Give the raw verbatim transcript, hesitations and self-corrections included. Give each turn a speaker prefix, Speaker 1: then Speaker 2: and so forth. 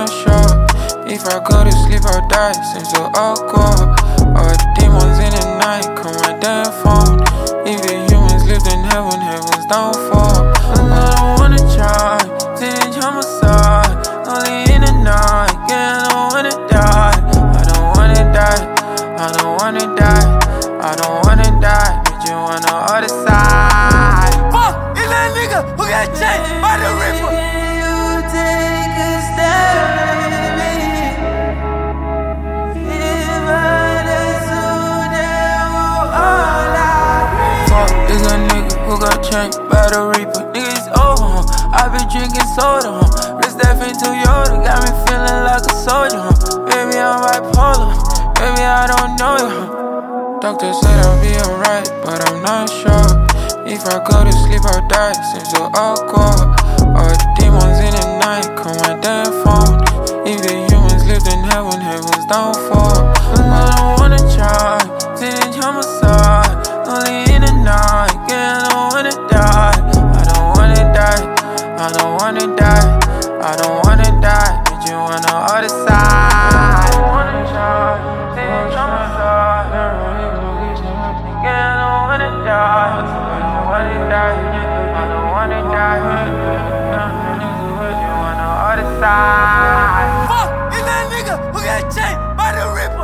Speaker 1: not sure. If I go to sleep or die, seems so awkward. All the demons in the night, come right down phone. If the humans lived in heaven, heaven's downfall. I don't wanna try, didn't homicide. Only in the night, yeah, I don't wanna die. I don't wanna die, I don't wanna die. I don't wanna die, but you on the other side.
Speaker 2: Fuck, is that nigga who got chased by the Reaper?
Speaker 3: You take a step.
Speaker 1: Is a nigga who got changed by the Reaper. Niggas over, huh? I been drinking soda, huh? Wrist that fit to Yoda, got me feeling like a soldier, huh? Baby, I'm bipolar, baby, I don't know you, huh? Doctor said I'll be alright, but I'm not sure. If I go to sleep or die, seems so awkward. All the demons in the night, come right down phone. If the humans lived in heaven, heaven's downfall. I don't wanna try, didn't homicide. Only in the night, yeah, I don't wanna die. I don't wanna die, I don't wanna die. I don't wanna die, but you on the other side. I don't wanna try, didn't homicide. Yeah, I don't wanna die. I don't wanna die, I don't wanna die. You on the other side.
Speaker 2: Fuck, is that nigga who got chased by the Reaper?